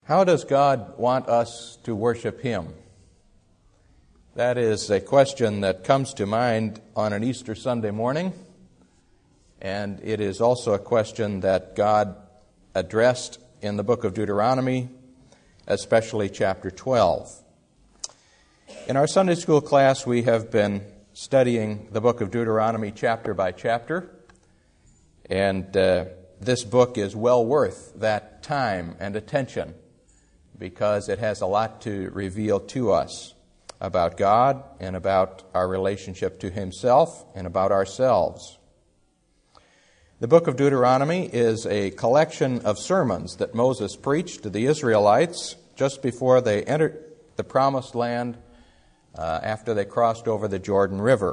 How does God want us to worship Him? That is a question that comes to mind on an Easter Sunday morning, and it is also a question that God addressed in the book of Deuteronomy, especially chapter 12. In our Sunday school class, we have been studying the book of Deuteronomy chapter by chapter, and this book is well worth that time and attention because it has a lot to reveal to us about God and about our relationship to Himself and about ourselves. The book of Deuteronomy is a collection of sermons that Moses preached to the Israelites just before they entered the Promised Land after they crossed over the Jordan River.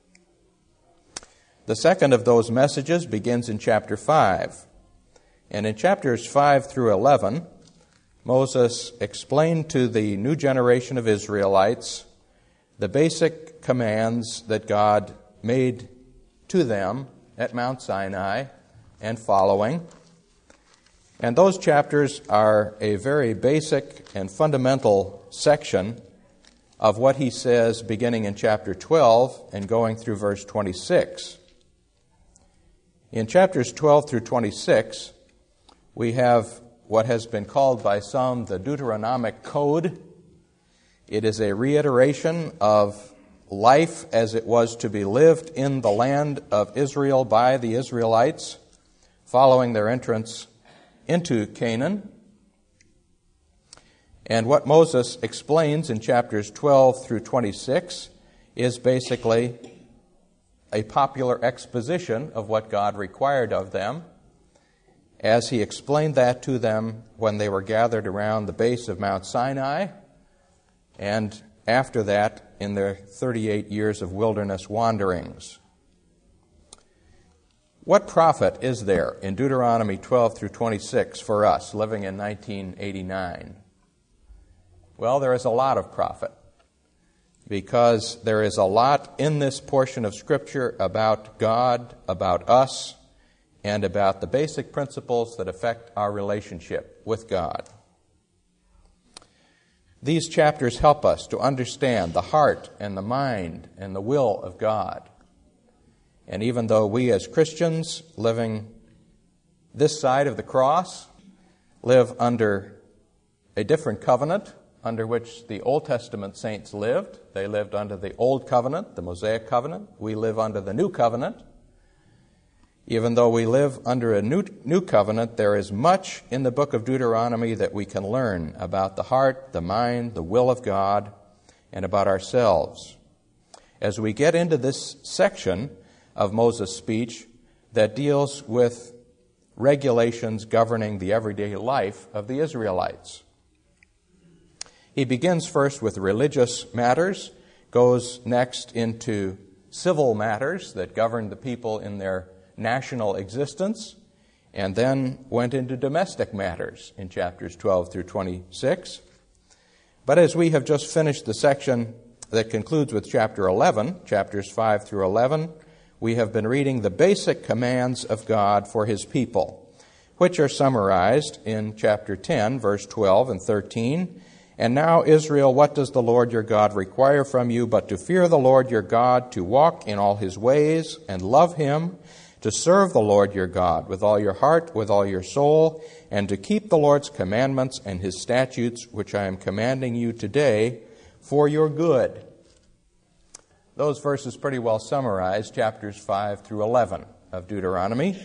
The second of those messages begins in chapter 5. And in chapters 5 through 11, Moses explained to the new generation of Israelites the basic commands that God made to them at Mount Sinai and following. And those chapters are a very basic and fundamental section of what he says beginning in chapter 12 and going through verse 26. In chapters 12 through 26, we have what has been called by some the Deuteronomic Code. It is a reiteration of life as it was to be lived in the land of Israel by the Israelites following their entrance into Canaan. And what Moses explains in chapters 12 through 26 is basically a popular exposition of what God required of them as He explained that to them when they were gathered around the base of Mount Sinai, and after that in their 38 years of wilderness wanderings. What profit is there in Deuteronomy 12 through 26 for us living in 1989? Well, there is a lot of profit, because there is a lot in this portion of Scripture about God, about us, and about the basic principles that affect our relationship with God. These chapters help us to understand the heart and the mind and the will of God. And even though we as Christians living this side of the cross live under a different covenant under which the Old Testament saints lived, they lived under the Old Covenant, the Mosaic Covenant. We live under the New Covenant. Even though we live under a new covenant, there is much in the book of Deuteronomy that we can learn about the heart, the mind, the will of God, and about ourselves. As we get into this section of Moses' speech that deals with regulations governing the everyday life of the Israelites. He begins first with religious matters, goes next into civil matters that govern the people in their national existence, and then went into domestic matters in chapters 12 through 26. But as we have just finished the section that concludes with chapter 11, chapters 5 through 11, we have been reading the basic commands of God for His people, which are summarized in chapter 10, verse 12 and 13. And now, Israel, what does the Lord your God require from you but to fear the Lord your God, to walk in all His ways and love Him, to serve the Lord your God with all your heart, with all your soul, and to keep the Lord's commandments and His statutes, which I am commanding you today, for your good. Those verses pretty well summarize chapters 5 through 11 of Deuteronomy.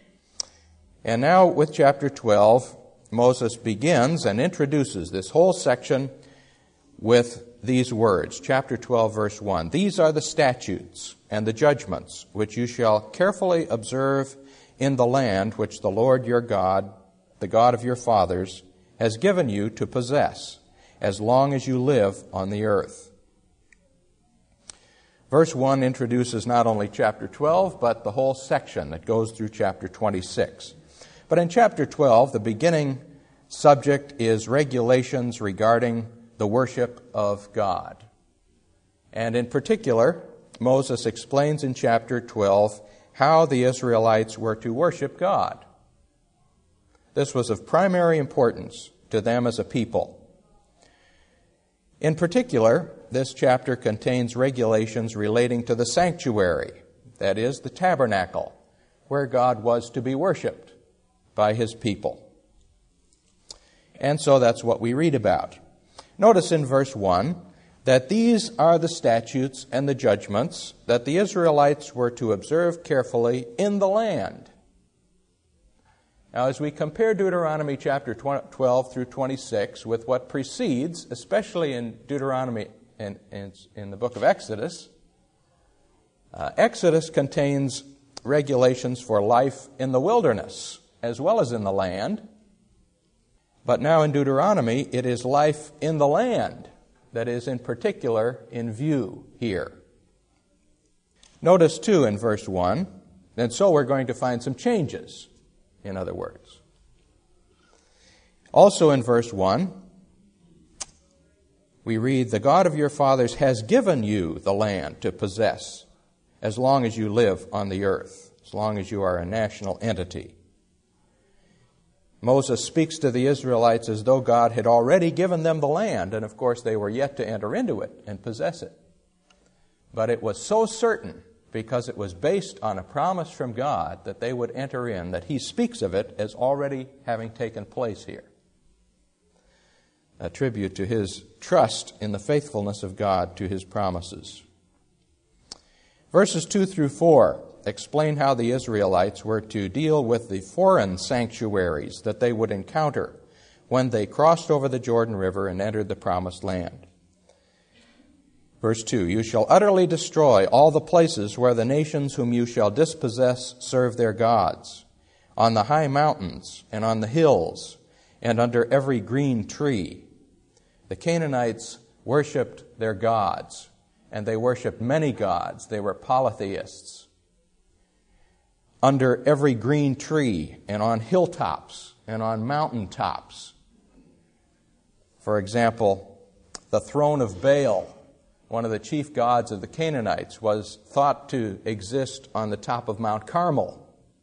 And now with chapter 12, Moses begins and introduces this whole section with these words. Chapter 12, verse 1. These are the statutes and the judgments which you shall carefully observe in the land which the Lord your God, the God of your fathers, has given you to possess, as long as you live on the earth. Verse 1 introduces not only chapter 12, but the whole section that goes through chapter 26. But in chapter 12, the beginning subject is regulations regarding the worship of God. And in particular, Moses explains in chapter 12 how the Israelites were to worship God. This was of primary importance to to them as a people. In particular, this chapter contains regulations relating to the sanctuary, that is, the tabernacle, where God was to be worshipped by His people. And so that's what we read about. Notice in verse 1 that these are the statutes and the judgments that the Israelites were to observe carefully in the land. Now, as we compare Deuteronomy chapter 12 through 26 with what precedes, especially in Deuteronomy and in the book of Exodus, Exodus contains regulations for life in the wilderness as well as in the land. But now in Deuteronomy, it is life in the land that is in particular in view here. Notice too in verse 1, and so we're going to find some changes, in other words. Also in verse 1, we read, "The God of your fathers has given you the land to possess as long as you live on the earth, as long as you are a national entity." Moses speaks to the Israelites as though God had already given them the land, and of course they were yet to enter into it and possess it. But it was so certain, because it was based on a promise from God that they would enter in, that he speaks of it as already having taken place here. A tribute to his trust in the faithfulness of God to his promises. Verses 2 through 4 explain how the Israelites were to deal with the foreign sanctuaries that they would encounter when they crossed over the Jordan River and entered the promised land. Verse 2, "You shall utterly destroy all the places where the nations whom you shall dispossess serve their gods, on the high mountains and on the hills and under every green tree." The Canaanites worshipped their gods, and they worshipped many gods. They were polytheists. Under every green tree and on hilltops and on mountaintops. For example, the throne of Baal, one of the chief gods of the Canaanites, was thought to exist on the top of Mount Carmel.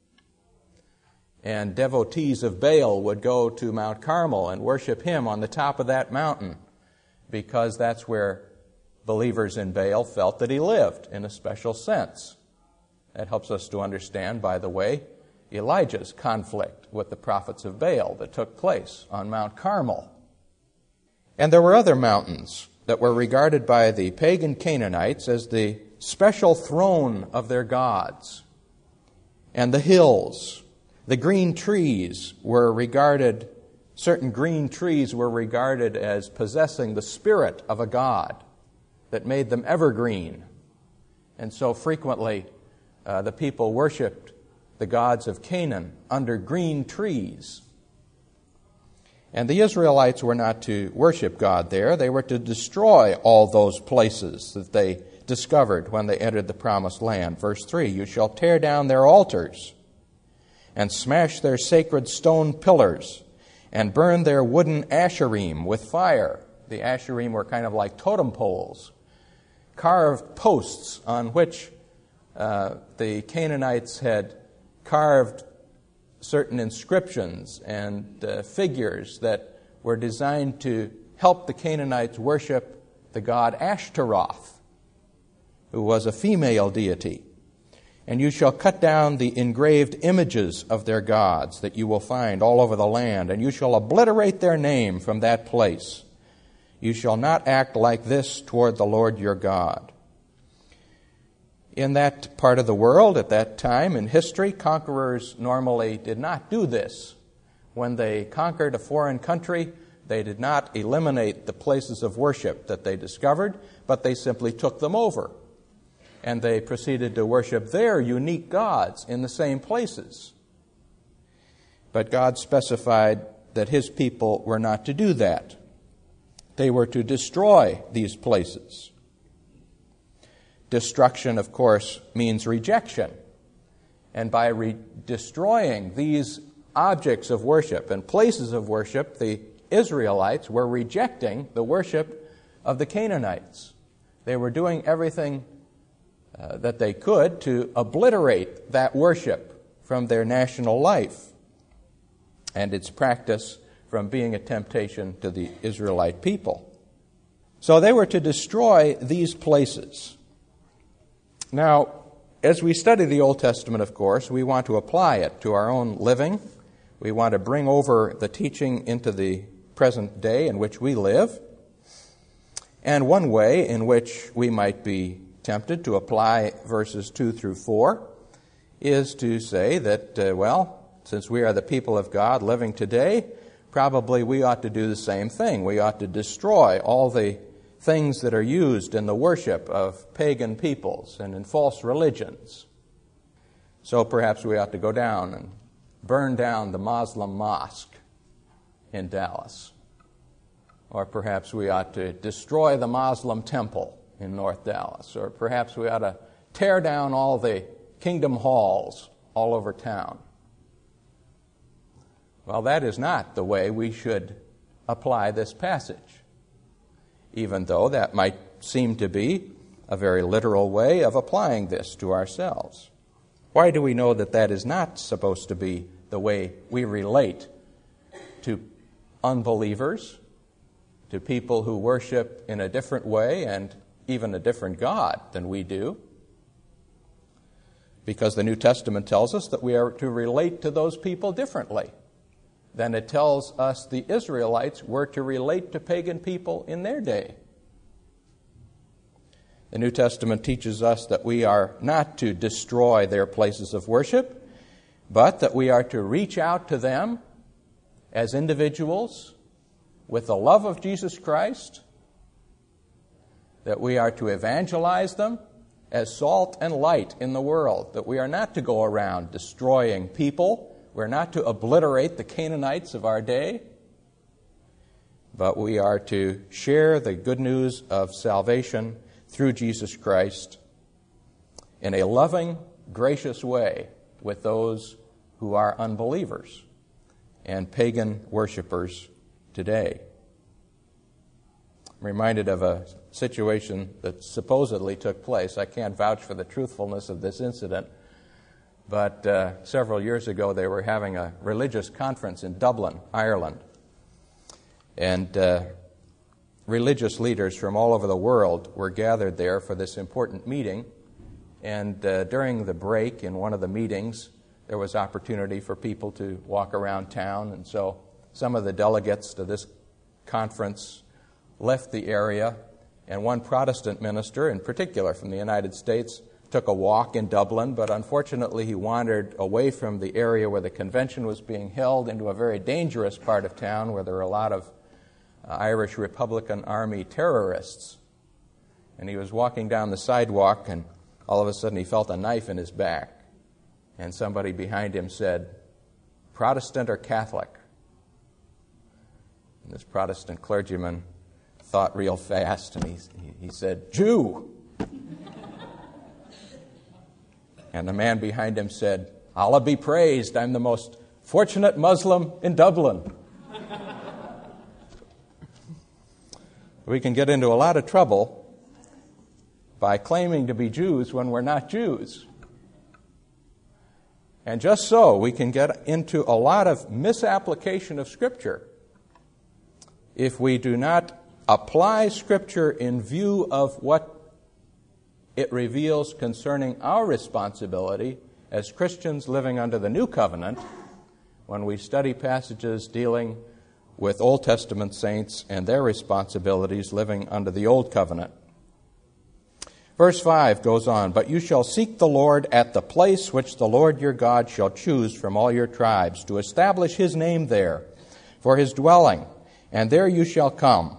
And devotees of Baal would go to Mount Carmel and worship him on the top of that mountain, because that's where believers in Baal felt that he lived in a special sense. That helps us to understand, by the way, Elijah's conflict with the prophets of Baal that took place on Mount Carmel. And there were other mountains that were regarded by the pagan Canaanites as the special throne of their gods. And the hills, the green trees were regarded, certain green trees were regarded as possessing the spirit of a god that made them evergreen. And so frequently the people worshipped the gods of Canaan under green trees. And the Israelites were not to worship God there. They were to destroy all those places that they discovered when they entered the promised land. Verse 3, "You shall tear down their altars and smash their sacred stone pillars and burn their wooden asherim with fire." The asherim were kind of like totem poles, carved posts on which the Canaanites had carved certain inscriptions and figures that were designed to help the Canaanites worship the god Ashtaroth, who was a female deity. "And you shall cut down the engraved images of their gods that you will find all over the land, and you shall obliterate their name from that place. You shall not act like this toward the Lord your God." In that part of the world, at that time in history, conquerors normally did not do this. When they conquered a foreign country, they did not eliminate the places of worship that they discovered, but they simply took them over. And they proceeded to worship their unique gods in the same places. But God specified that his people were not to do that. They were to destroy these places. Destruction, of course, means rejection. And by destroying these objects of worship and places of worship, the Israelites were rejecting the worship of the Canaanites. They were doing everything that they could to obliterate that worship from their national life and its practice from being a temptation to the Israelite people. So they were to destroy these places. Now, as we study the Old Testament, of course, we want to apply it to our own living. We want to bring over the teaching into the present day in which we live. And one way in which we might be tempted to apply verses 2 through 4 is to say that, since we are the people of God living today, probably we ought to do the same thing. We ought to destroy all the things that are used in the worship of pagan peoples and in false religions. So perhaps we ought to go down and burn down the Muslim mosque in Dallas. Or perhaps we ought to destroy the Muslim temple in North Dallas. Or perhaps we ought to tear down all the kingdom halls all over town. Well, that is not the way we should apply this passage, even though that might seem to be a very literal way of applying this to ourselves. Why do we know that that is not supposed to be the way we relate to unbelievers, to people who worship in a different way and even a different God than we do? Because the New Testament tells us that we are to relate to those people differently than it tells us the Israelites were to relate to pagan people in their day. The New Testament teaches us that we are not to destroy their places of worship, but that we are to reach out to them as individuals with the love of Jesus Christ, that we are to evangelize them as salt and light in the world, that we are not to go around destroying people. We're not to obliterate the Canaanites of our day, but we are to share the good news of salvation through Jesus Christ in a loving, gracious way with those who are unbelievers and pagan worshipers today. I'm reminded of a situation that supposedly took place. I can't vouch for the truthfulness of this incident, but several years ago they were having a religious conference in Dublin, Ireland. And religious leaders from all over the world were gathered there for this important meeting. And during the break in one of the meetings, there was opportunity for people to walk around town. And so some of the delegates to this conference left the area. And one Protestant minister, in particular from the United States, took a walk in Dublin, but unfortunately he wandered away from the area where the convention was being held into a very dangerous part of town where there were a lot of Irish Republican Army terrorists. And he was walking down the sidewalk, and all of a sudden he felt a knife in his back. And somebody behind him said, "Protestant or Catholic?" And this Protestant clergyman thought real fast, and he said, "Jew." And the man behind him said, "Allah be praised, I'm the most fortunate Muslim in Dublin." We can get into a lot of trouble by claiming to be Jews when we're not Jews. And just so, we can get into a lot of misapplication of Scripture if we do not apply Scripture in view of what it reveals concerning our responsibility as Christians living under the New Covenant when we study passages dealing with Old Testament saints and their responsibilities living under the Old Covenant. Verse 5 goes on, "But you shall seek the Lord at the place which the Lord your God shall choose from all your tribes, to establish his name there for his dwelling, and there you shall come."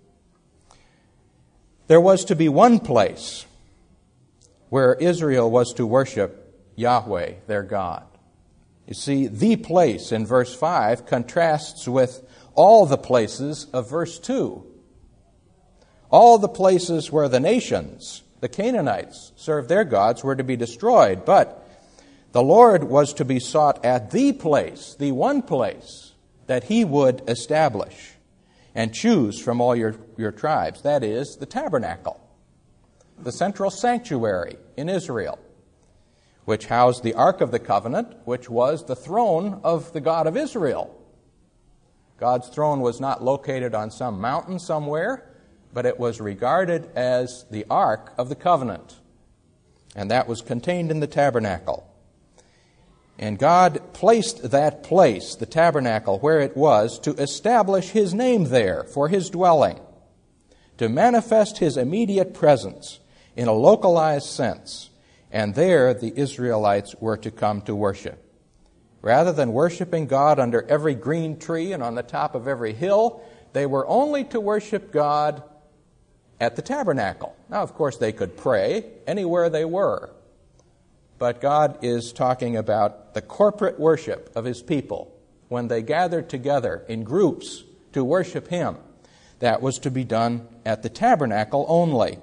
There was to be one place where Israel was to worship Yahweh, their God. You see, the place in verse 5 contrasts with all the places of verse 2. All the places where the nations, the Canaanites, served their gods were to be destroyed, but the Lord was to be sought at the place, the one place that he would establish and choose from all your tribes. That is, the tabernacle, the central sanctuary in Israel, which housed the Ark of the Covenant, which was the throne of the God of Israel. God's throne was not located on some mountain somewhere, but it was regarded as the Ark of the Covenant. And that was contained in the tabernacle. And God placed that place, the tabernacle, where it was, to establish His name there for His dwelling, to manifest His immediate presence in a localized sense. And there the Israelites were to come to worship. Rather than worshiping God under every green tree and on the top of every hill, they were only to worship God at the tabernacle. Now, of course, they could pray anywhere they were. But God is talking about the corporate worship of His people. When they gathered together in groups to worship Him, that was to be done at the tabernacle only.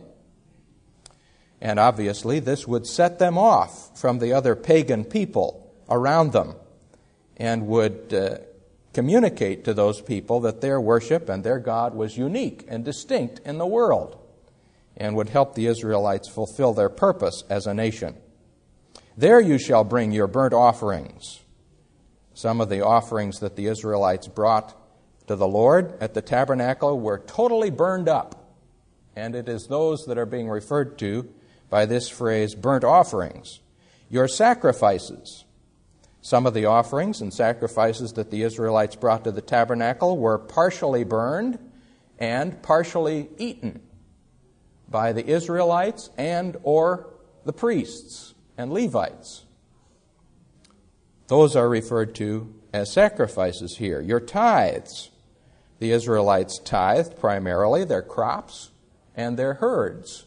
And obviously, this would set them off from the other pagan people around them and would communicate to those people that their worship and their God was unique and distinct in the world and would help the Israelites fulfill their purpose as a nation. There you shall bring your burnt offerings. Some of the offerings that the Israelites brought to the Lord at the tabernacle were totally burned up, and it is those that are being referred to by this phrase, burnt offerings. Your sacrifices. Some of the offerings and sacrifices that the Israelites brought to the tabernacle were partially burned and partially eaten by the Israelites and or the priests and Levites. Those are referred to as sacrifices here. Your tithes. The Israelites tithed primarily their crops and their herds.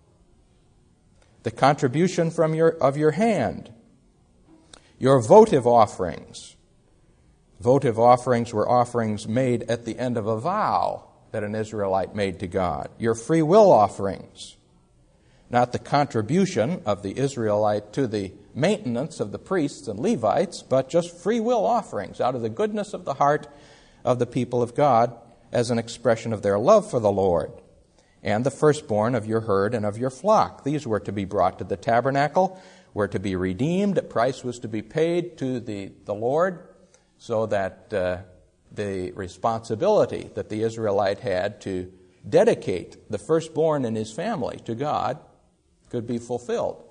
The contribution of your hand. Your votive offerings. Votive offerings were offerings made at the end of a vow that an Israelite made to God. Your free will offerings. Not the contribution of the Israelite to the maintenance of the priests and Levites, but just free will offerings out of the goodness of the heart of the people of God as an expression of their love for the Lord. And the firstborn of your herd and of your flock. These were to be brought to the tabernacle, were to be redeemed. A price was to be paid to the Lord so that the responsibility that the Israelite had to dedicate the firstborn in his family to God could be fulfilled.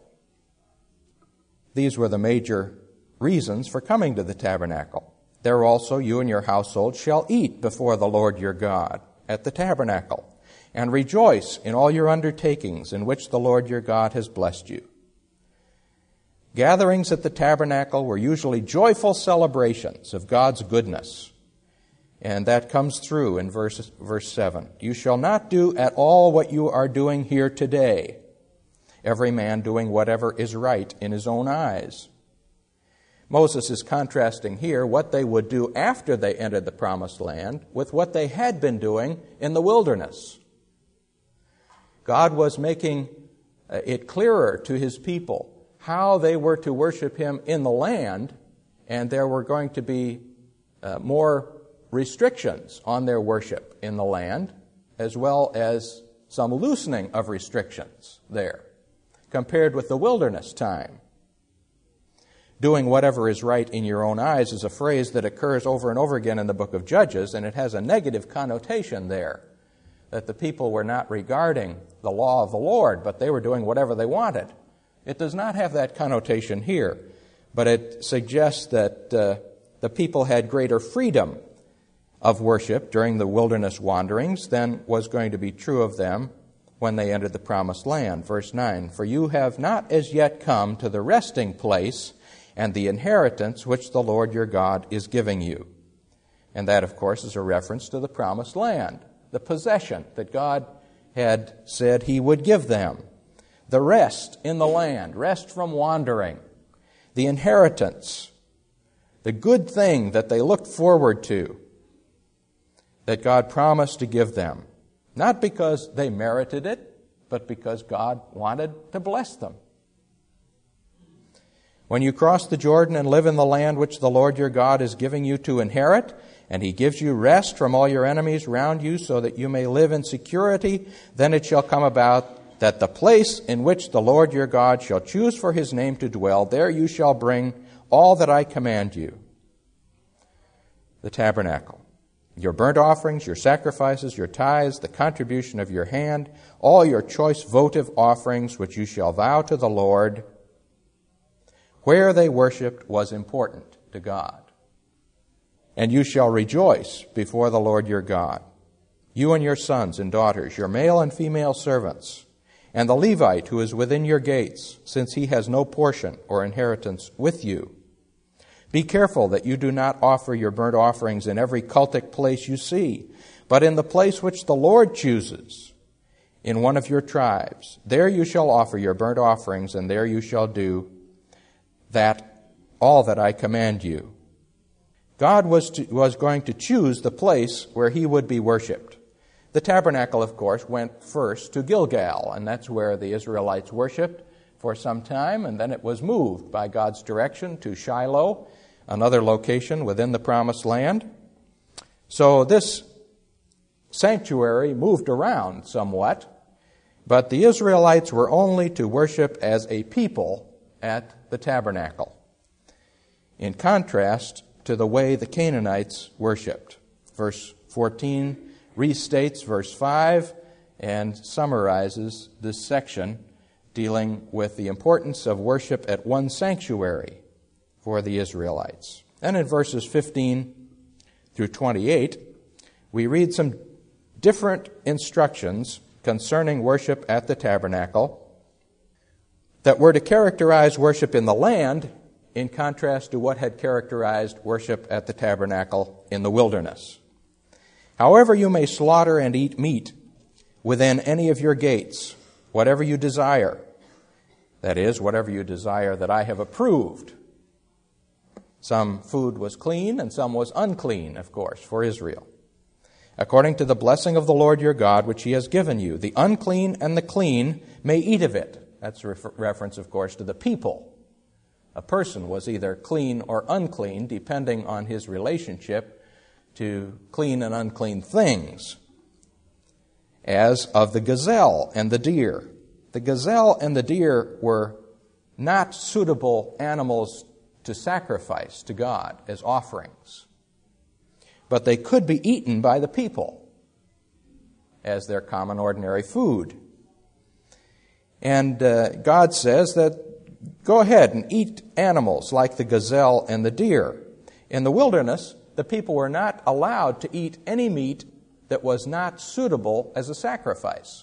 These were the major reasons for coming to the tabernacle. There also you and your household shall eat before the Lord your God at the tabernacle, and rejoice in all your undertakings in which the Lord your God has blessed you. Gatherings at the tabernacle were usually joyful celebrations of God's goodness. And that comes through in verse 7. You shall not do at all what you are doing here today, every man doing whatever is right in his own eyes. Moses is contrasting here what they would do after they entered the promised land with what they had been doing in the wilderness. God was making it clearer to His people how they were to worship Him in the land, and there were going to be more restrictions on their worship in the land, as well as some loosening of restrictions there, compared with the wilderness time. Doing whatever is right in your own eyes is a phrase that occurs over and over again in the book of Judges, and it has a negative connotation there, that the people were not regarding the law of the Lord, but they were doing whatever they wanted. It does not have that connotation here, but it suggests that the people had greater freedom of worship during the wilderness wanderings than was going to be true of them when they entered the promised land. Verse 9, for you have not as yet come to the resting place and the inheritance which the Lord your God is giving you. And that, of course, is a reference to the promised land, the possession that God had said He would give them. The rest in the land, rest from wandering, the inheritance, the good thing that they looked forward to, that God promised to give them, not because they merited it, but because God wanted to bless them. When you cross the Jordan and live in the land which the Lord your God is giving you to inherit, and He gives you rest from all your enemies round you so that you may live in security, then it shall come about that the place in which the Lord your God shall choose for His name to dwell, there you shall bring all that I command you. The tabernacle. Your burnt offerings, your sacrifices, your tithes, the contribution of your hand, all your choice votive offerings which you shall vow to the Lord. Where they worshipped was important to God. And you shall rejoice before the Lord your God, you and your sons and daughters, your male and female servants, and the Levite who is within your gates, since he has no portion or inheritance with you. Be careful that you do not offer your burnt offerings in every cultic place you see, but in the place which the Lord chooses, in one of your tribes. There you shall offer your burnt offerings, and there you shall do all that I command you. God was going to choose the place where he would be worshipped. The tabernacle, of course, went first to Gilgal, and that's where the Israelites worshipped for some time, and then it was moved by God's direction to Shiloh, another location within the Promised Land. So this sanctuary moved around somewhat, but the Israelites were only to worship as a people at the tabernacle, in contrast to the way the Canaanites worshipped. Verse 14 restates verse 5 and summarizes this section dealing with the importance of worship at one sanctuary for the Israelites. And in verses 15 through 28, we read some different instructions concerning worship at the tabernacle that were to characterize worship in the land in contrast to what had characterized worship at the tabernacle in the wilderness. However, you may slaughter and eat meat within any of your gates, whatever you desire. That is, whatever you desire that I have approved. Some food was clean and some was unclean, of course, for Israel. According to the blessing of the Lord your God, which he has given you, the unclean and the clean may eat of it. That's a reference, of course, to the people. A person was either clean or unclean, depending on his relationship to clean and unclean things, as of the gazelle and the deer. The gazelle and the deer were not suitable animals to sacrifice to God as offerings, but they could be eaten by the people as their common ordinary food. And God says that go ahead and eat animals like the gazelle and the deer. In the wilderness, the people were not allowed to eat any meat that was not suitable as a sacrifice.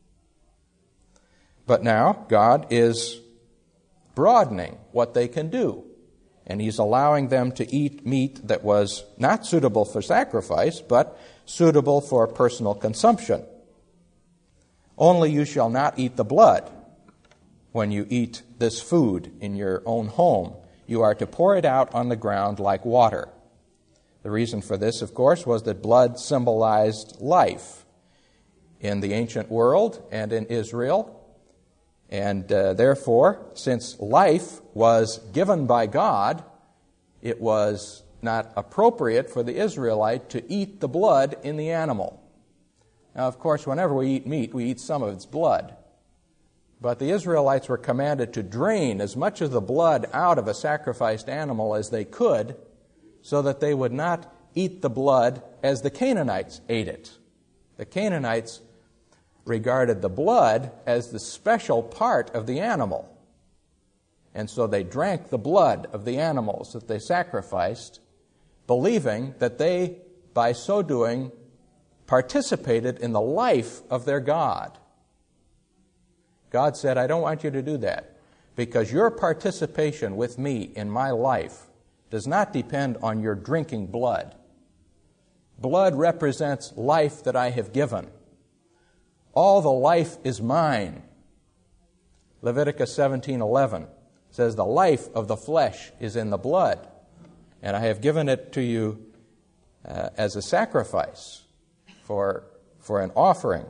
But now God is broadening what they can do, and he's allowing them to eat meat that was not suitable for sacrifice, but suitable for personal consumption. Only you shall not eat the blood when you eat this food in your own home. You are to pour it out on the ground like water. The reason for this, of course, was that blood symbolized life in the ancient world and in Israel. And therefore, since life was given by God, it was not appropriate for the Israelite to eat the blood in the animal. Now, of course, whenever we eat meat, we eat some of its blood. But the Israelites were commanded to drain as much of the blood out of a sacrificed animal as they could, so that they would not eat the blood as the Canaanites ate it. The Canaanites regarded the blood as the special part of the animal. And so they drank the blood of the animals that they sacrificed, believing that they, by so doing, participated in the life of their God. God said, I don't want you to do that, because your participation with me in my life does not depend on your drinking blood. Blood represents life that I have given. All the life is mine. Leviticus 17:11 says, the life of the flesh is in the blood, and I have given it to you as a sacrifice for an offering.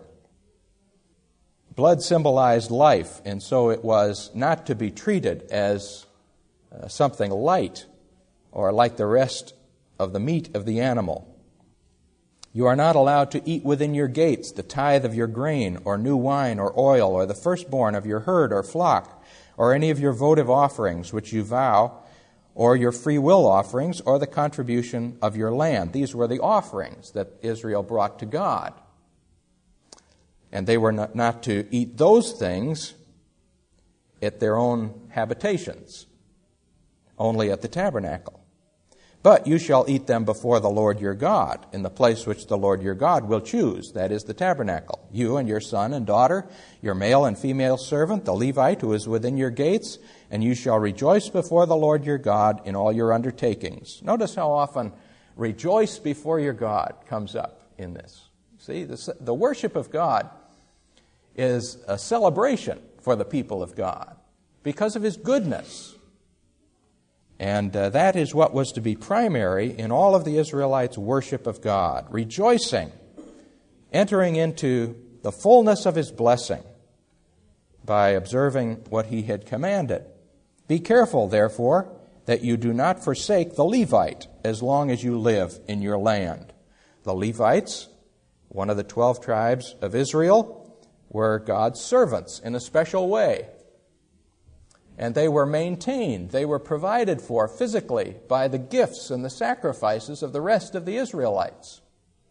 Blood symbolized life, and so it was not to be treated as something light or like the rest of the meat of the animal. You are not allowed to eat within your gates the tithe of your grain, or new wine, or oil, or the firstborn of your herd or flock, or any of your votive offerings which you vow, or your free will offerings, or the contribution of your land. These were the offerings that Israel brought to God. And they were not to eat those things at their own habitations, only at the tabernacle. But you shall eat them before the Lord your God, in the place which the Lord your God will choose, that is the tabernacle. You and your son and daughter, your male and female servant, the Levite who is within your gates, and you shall rejoice before the Lord your God in all your undertakings. Notice how often rejoice before your God comes up in this. See, the worship of God is a celebration for the people of God because of His goodness. And that is what was to be primary in all of the Israelites' worship of God, rejoicing, entering into the fullness of His blessing by observing what He had commanded. Be careful, therefore, that you do not forsake the Levite as long as you live in your land. The Levites, one of the 12 tribes of Israel, were God's servants in a special way. And they were maintained, they were provided for physically by the gifts and the sacrifices of the rest of the Israelites.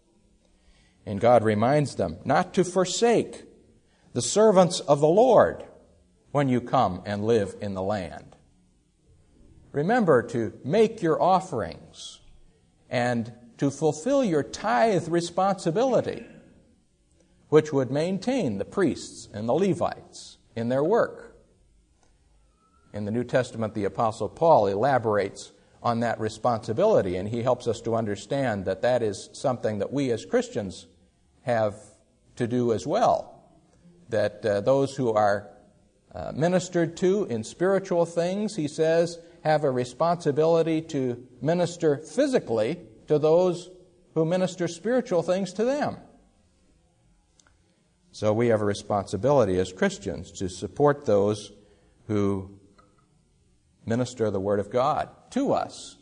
And God reminds them not to forsake the servants of the Lord when you come and live in the land. Remember to make your offerings and to fulfill your tithe responsibility, which would maintain the priests and the Levites in their work. In the New Testament, the Apostle Paul elaborates on that responsibility, and he helps us to understand that that is something that we as Christians have to do as well. That those who are ministered to in spiritual things, he says, have a responsibility to minister physically to those who minister spiritual things to them. So we have a responsibility as Christians to support those who minister the Word of God to us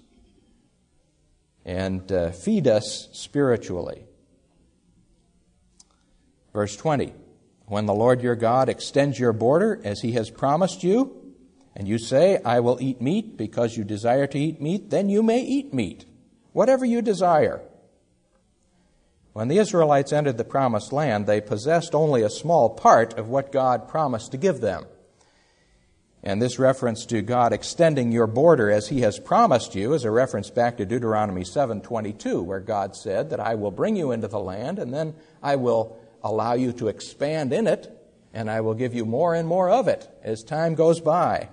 and feed us spiritually. Verse 20, when the Lord your God extends your border as He has promised you, and you say, I will eat meat because you desire to eat meat, then you may eat meat, whatever you desire. When the Israelites entered the promised land, they possessed only a small part of what God promised to give them. And this reference to God extending your border as He has promised you is a reference back to Deuteronomy 7:22, where God said that I will bring you into the land, and then I will allow you to expand in it, and I will give you more and more of it as time goes by.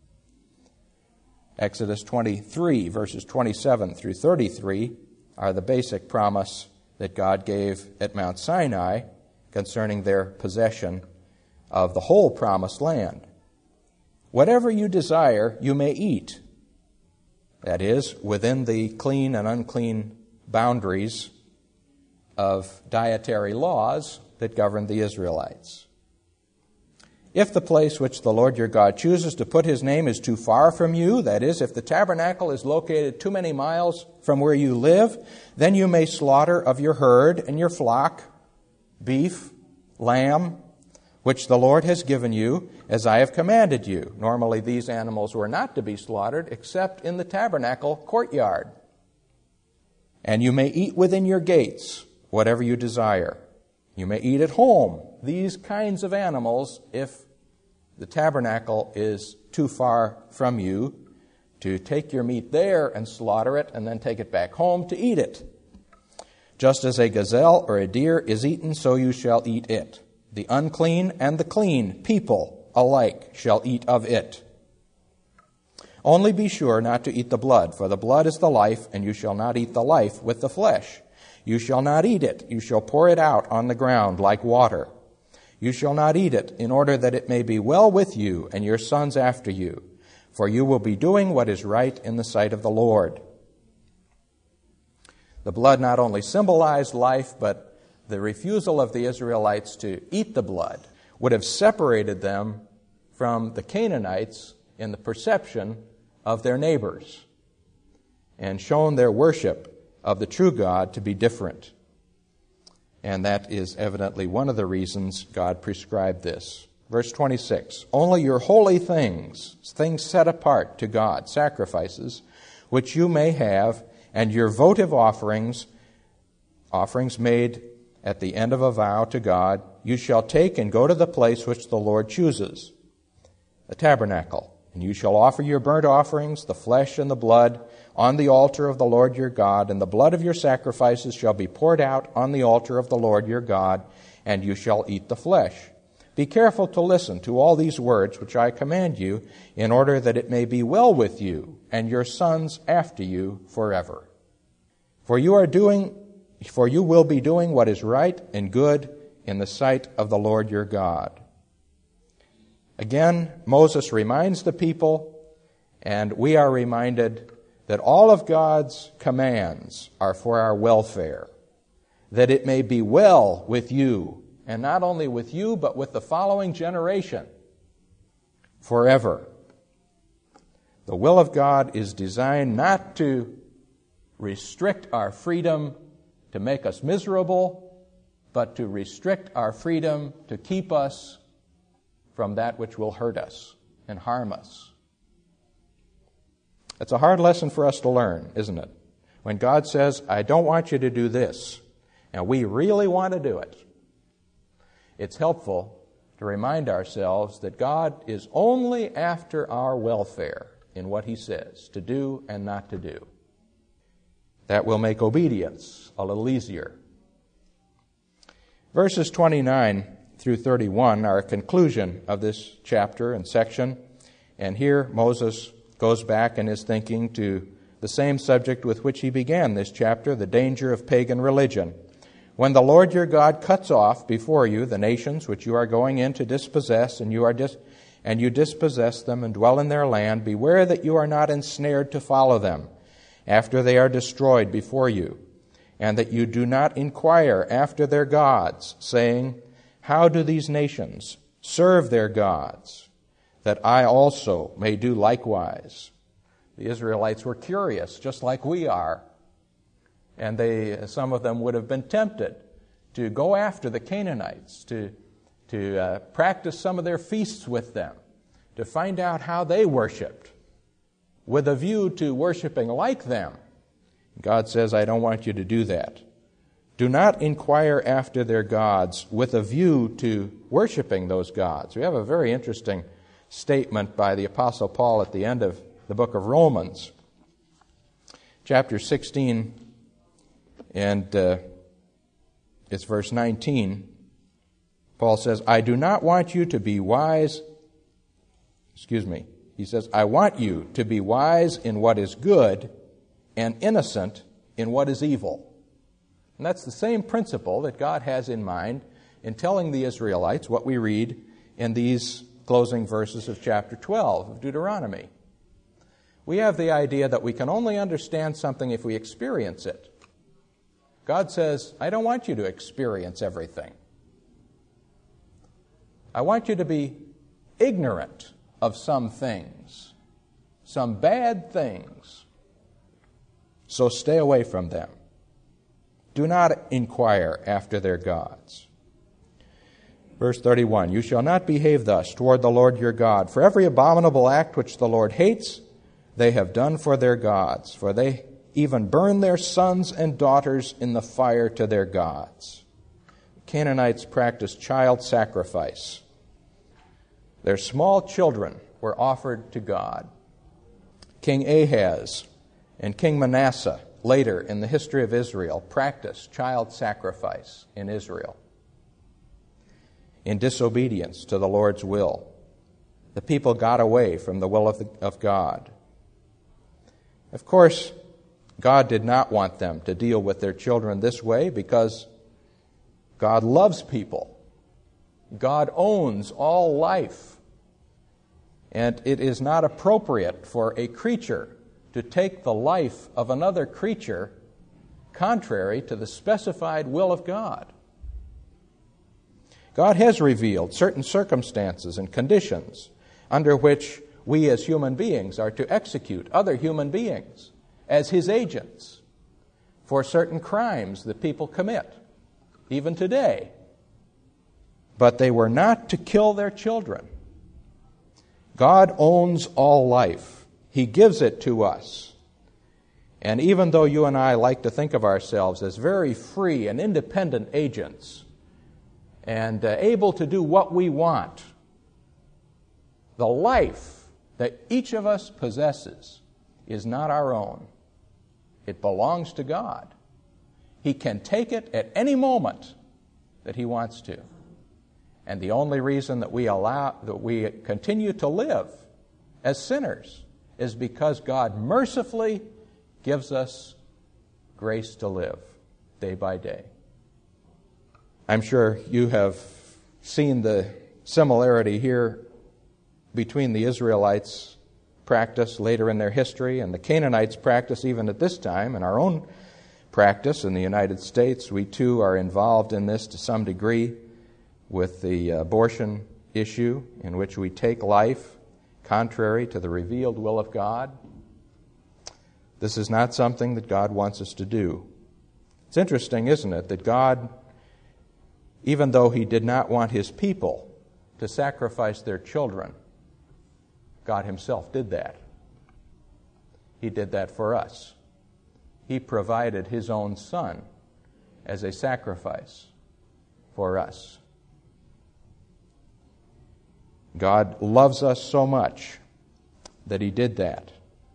Exodus 23, verses 27 through 33, are the basic promise that God gave at Mount Sinai concerning their possession of the whole promised land. Whatever you desire, you may eat. That is, within the clean and unclean boundaries of dietary laws that govern the Israelites. If the place which the Lord your God chooses to put His name is too far from you, that is, if the tabernacle is located too many miles from where you live, then you may slaughter of your herd and your flock, beef, lamb, which the Lord has given you, as I have commanded you. Normally these animals were not to be slaughtered except in the tabernacle courtyard. And you may eat within your gates whatever you desire. You may eat at home these kinds of animals if the tabernacle is too far from you to take your meat there and slaughter it and then take it back home to eat it. Just as a gazelle or a deer is eaten, so you shall eat it. The unclean and the clean people alike shall eat of it. Only be sure not to eat the blood, for the blood is the life, and you shall not eat the life with the flesh. You shall not eat it. You shall pour it out on the ground like water. You shall not eat it, in order that it may be well with you and your sons after you, for you will be doing what is right in the sight of the Lord. The blood not only symbolized life, but the refusal of the Israelites to eat the blood would have separated them from the Canaanites in the perception of their neighbors and shown their worship of the true God to be different. And that is evidently one of the reasons God prescribed this. Verse 26, only your holy things, things set apart to God, sacrifices, which you may have, and your votive offerings, offerings made at the end of a vow to God, you shall take and go to the place which the Lord chooses, the tabernacle. And you shall offer your burnt offerings, the flesh and the blood, on the altar of the Lord your God, and the blood of your sacrifices shall be poured out on the altar of the Lord your God, and you shall eat the flesh. Be careful to listen to all these words which I command you, in order that it may be well with you and your sons after you forever. For you will be doing what is right and good in the sight of the Lord your God. Again, Moses reminds the people, and we are reminded that all of God's commands are for our welfare, that it may be well with you, and not only with you, but with the following generation, forever. The will of God is designed not to restrict our freedom to make us miserable, but to restrict our freedom to keep us from that which will hurt us and harm us. It's a hard lesson for us to learn, isn't it? When God says, I don't want you to do this, and we really want to do it, it's helpful to remind ourselves that God is only after our welfare in what He says to do and not to do. That will make obedience a little easier. Verses 29 through 31 are a conclusion of this chapter and section, and here Moses goes back in his thinking to the same subject with which he began this chapter, the danger of pagan religion. When the Lord your God cuts off before you the nations which you are going in to dispossess, and you dispossess them and dwell in their land, beware that you are not ensnared to follow them after they are destroyed before you, and that you do not inquire after their gods, saying, how do these nations serve their gods, that I also may do likewise? The Israelites were curious, just like we are. And some of them would have been tempted to go after the Canaanites, to practice some of their feasts with them, to find out how they worshiped, with a view to worshiping like them. God says, I don't want you to do that. Do not inquire after their gods with a view to worshiping those gods. We have a very interesting statement by the Apostle Paul at the end of the book of Romans, chapter 16, and it's verse 19. Paul says, I do not want you to be wise. He says, I want you to be wise in what is good and innocent in what is evil. And that's the same principle that God has in mind in telling the Israelites what we read in these closing verses of chapter 12 of Deuteronomy. We have the idea that we can only understand something if we experience it. God says, I don't want you to experience everything. I want you to be ignorant of some things, some bad things. So stay away from them. Do not inquire after their gods. Verse 31, you shall not behave thus toward the Lord your God, for every abominable act which the Lord hates, they have done for their gods, for they even burn their sons and daughters in the fire to their gods. The Canaanites practiced child sacrifice. Their small children were offered to God. King Ahaz and King Manasseh, later in the history of Israel, practiced child sacrifice in Israel in disobedience to the Lord's will. The people got away from the will of God. Of course, God did not want them to deal with their children this way because God loves people. God owns all life. And it is not appropriate for a creature to take the life of another creature contrary to the specified will of God. God has revealed certain circumstances and conditions under which we as human beings are to execute other human beings as His agents for certain crimes that people commit, even today. but they were not to kill their children. God owns all life. He gives it to us. And even though you and I like to think of ourselves as very free and independent agents and able to do what we want, the life that each of us possesses is not our own. It belongs to God. He can take it at any moment that He wants to. And the only reason that we continue to live as sinners is because God mercifully gives us grace to live day by day. I'm sure you have seen the similarity here between the Israelites' practice later in their history and the Canaanites' practice even at this time. In our own practice in the United States, we too are involved in this to some degree with the abortion issue, in which we take life contrary to the revealed will of God. This is not something that God wants us to do. It's interesting, isn't it, that God, even though He did not want His people to sacrifice their children, God Himself did that. He did that for us. He provided His own Son as a sacrifice for us. God loves us so much that He did that.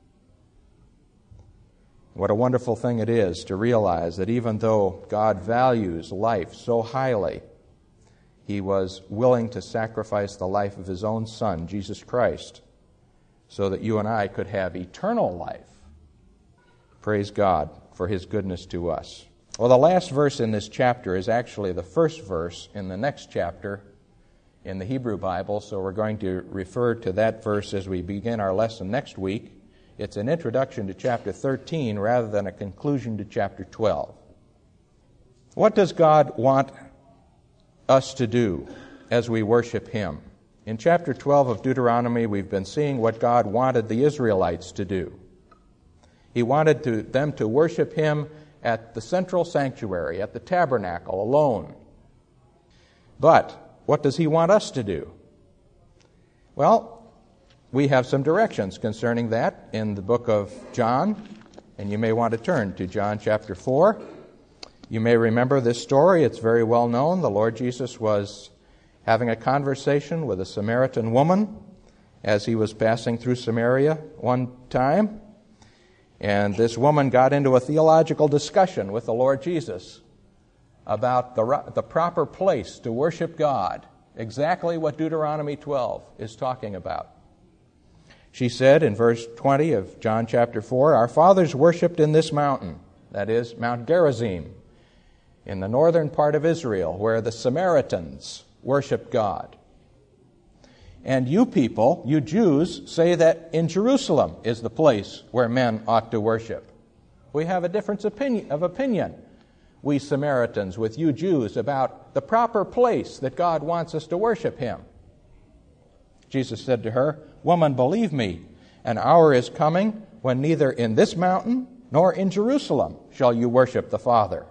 What a wonderful thing it is to realize that even though God values life so highly, He was willing to sacrifice the life of His own Son, Jesus Christ, so that you and I could have eternal life. Praise God for His goodness to us. Well, the last verse in this chapter is actually the first verse in the next chapter in the Hebrew Bible, so we're going to refer to that verse as we begin our lesson next week. It's an introduction to chapter 13 rather than a conclusion to chapter 12. What does God want us to do as we worship Him? In chapter 12 of Deuteronomy, we've been seeing what God wanted the Israelites to do. He wanted them to worship Him at the central sanctuary, at the tabernacle alone. But what does He want us to do? Well, we have some directions concerning that in the book of John, and you may want to turn to John chapter 4. You may remember this story. It's very well known. The Lord Jesus was having a conversation with a Samaritan woman as He was passing through Samaria one time. And this woman got into a theological discussion with the Lord Jesus about the proper place to worship God, exactly what Deuteronomy 12 is talking about. She said in verse 20 of John chapter 4, "Our fathers worshipped in this mountain," that is, Mount Gerizim, in the northern part of Israel, where the Samaritans worshiped God. "And you people, you Jews, say that in Jerusalem is the place where men ought to worship." We have a difference of opinion, we Samaritans, with you Jews about the proper place that God wants us to worship Him. Jesus said to her, "Woman, believe me, an hour is coming when neither in this mountain nor in Jerusalem shall you worship the Father."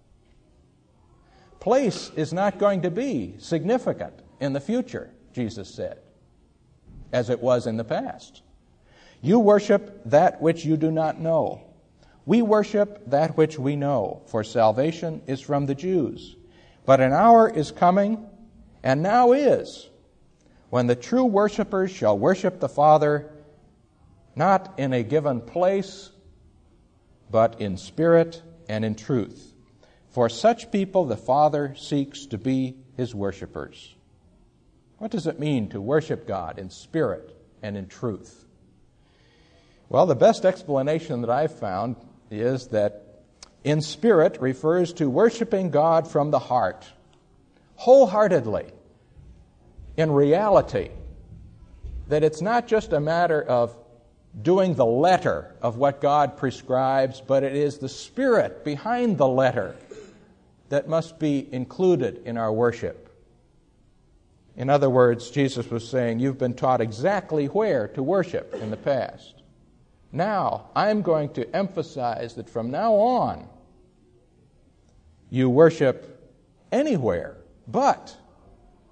Place is not going to be significant in the future, Jesus said, as it was in the past. You worship that which you do not know. We worship that which we know, for salvation is from the Jews. But an hour is coming, and now is, when the true worshipers shall worship the Father, not in a given place, but in spirit and in truth. For such people the Father seeks to be His worshipers. What does it mean to worship God in spirit and in truth? Well, the best explanation that I've found is that in spirit refers to worshiping God from the heart, wholeheartedly, in reality, that it's not just a matter of doing the letter of what God prescribes, but it is the spirit behind the letter that must be included in our worship. In other words, Jesus was saying, you've been taught exactly where to worship in the past. Now, I'm going to emphasize that from now on, you worship anywhere but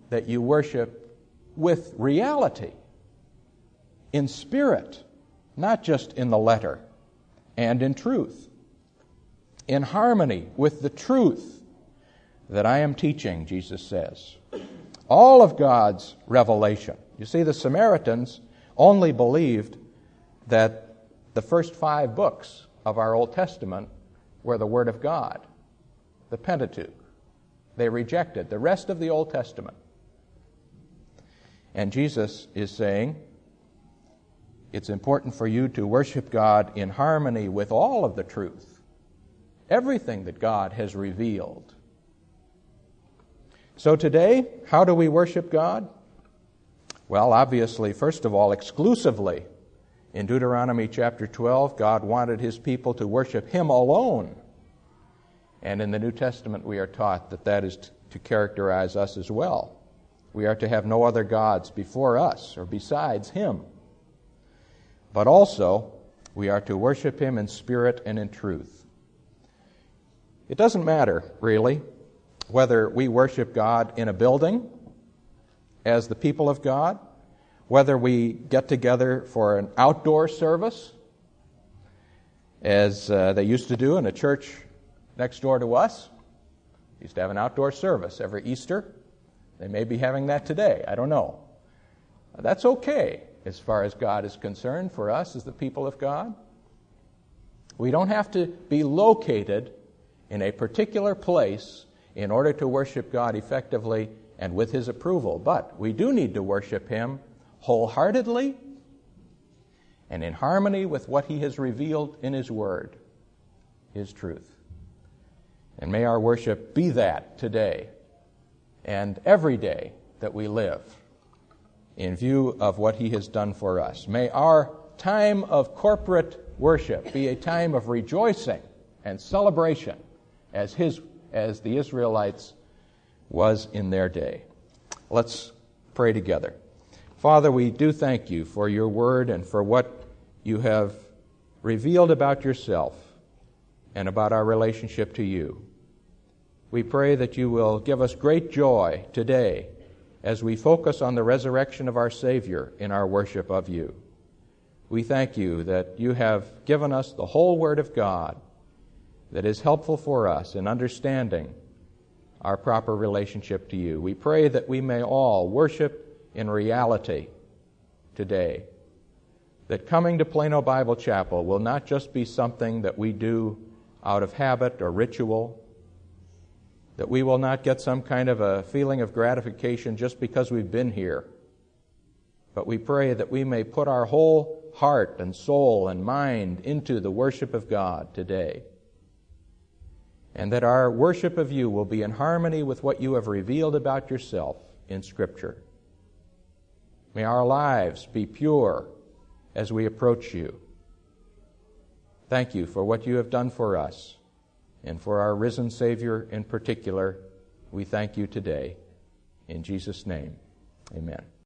that you worship with reality, in spirit, not just in the letter, and in truth, in harmony with the truth that I am teaching, Jesus says. All of God's revelation. You see, the Samaritans only believed that the first 5 books of our Old Testament were the Word of God, the Pentateuch. They rejected the rest of the Old Testament. And Jesus is saying, it's important for you to worship God in harmony with all of the truth, everything that God has revealed. So today, how do we worship God? Well, obviously, first of all, exclusively. In Deuteronomy chapter 12, God wanted His people to worship Him alone. And in the New Testament, we are taught that that is to characterize us as well. We are to have no other gods before us or besides Him. But also, we are to worship Him in spirit and in truth. It doesn't matter, really, whether we worship God in a building as the people of God, whether we get together for an outdoor service, as they used to do in a church next door to us. They used to have an outdoor service every Easter. They may be having that today. I don't know. That's okay as far as God is concerned for us as the people of God. We don't have to be located in a particular place in order to worship God effectively and with His approval. But we do need to worship Him wholeheartedly and in harmony with what He has revealed in His Word, His truth. And may our worship be that today and every day that we live in view of what He has done for us. May our time of corporate worship be a time of rejoicing and celebration as the Israelites was in their day. Let's pray together. Father, we do thank You for Your Word and for what You have revealed about Yourself and about our relationship to You. We pray that You will give us great joy today as we focus on the resurrection of our Savior in our worship of You. We thank You that You have given us the whole Word of God that is helpful for us in understanding our proper relationship to You. We pray that we may all worship in reality today, that coming to Plano Bible Chapel will not just be something that we do out of habit or ritual, that we will not get some kind of a feeling of gratification just because we've been here, but we pray that we may put our whole heart and soul and mind into the worship of God today, and that our worship of You will be in harmony with what You have revealed about Yourself in Scripture. May our lives be pure as we approach You. Thank You for what You have done for us, and for our risen Savior in particular. We thank You today. In Jesus' name, amen.